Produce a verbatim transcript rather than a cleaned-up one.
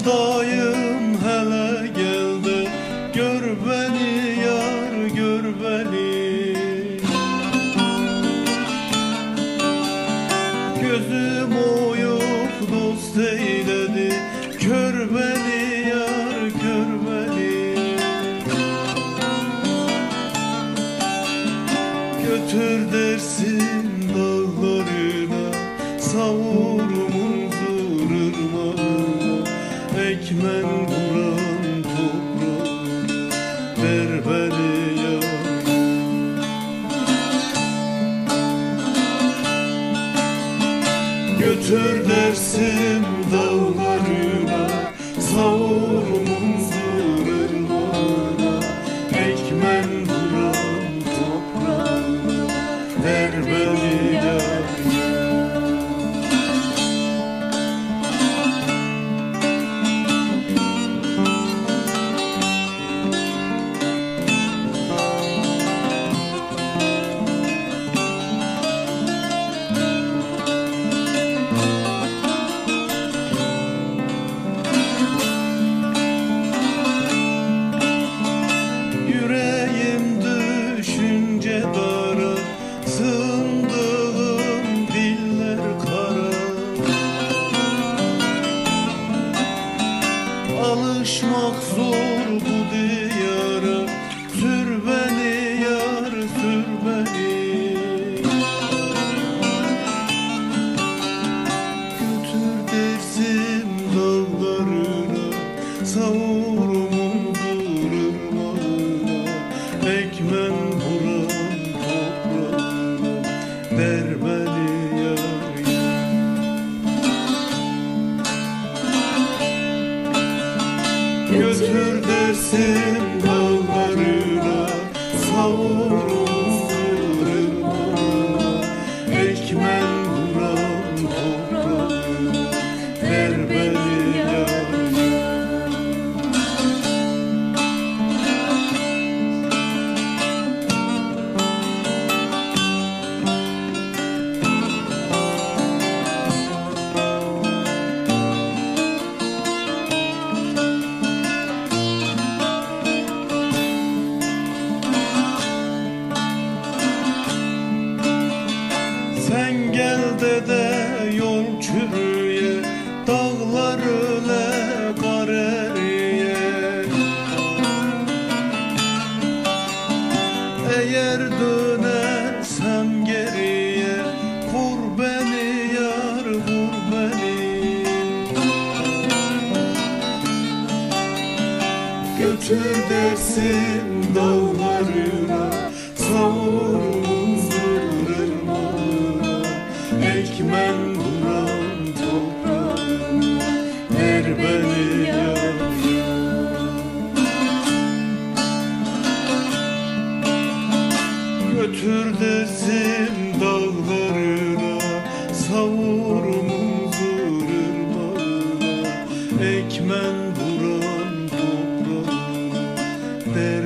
yoldayım, hele gel de gör beni yar, gör beni. Gözüm oyup dost eyledi, kör beni yar, kör beni. Götür dersin dağlarına, savur munzur ırmağına, ekmen vuran toprağına, ver beni yar. Götür dersim dağlarına, savur munzur ırmağına, ekmen vuran toprağına, ver beni yar. Yüreğim düşünce dara, sığındığım diller kara. Alışmak zor bu diyara, sür beni yar, sür beni. Götür dersim dağlarına, savur munzur ırmağına, ekmen vuran toprağına, ver beni yar. Götür dersim dağlarına, savur munzur ırmağına, ekmen vuran toprağına, ver beni yar. Sen gel de de yol çürüye, dağlar öle kar eriye. Eğer dönersem geriye, vur beni yar, vur beni. Götür dersim dağlarına, savur munzur ırmağına, ekmen vuran toprağına, ver beni yar. Götür dersim dağlarına, savur munzur ırmağına, ekmen vuran toprağına, ver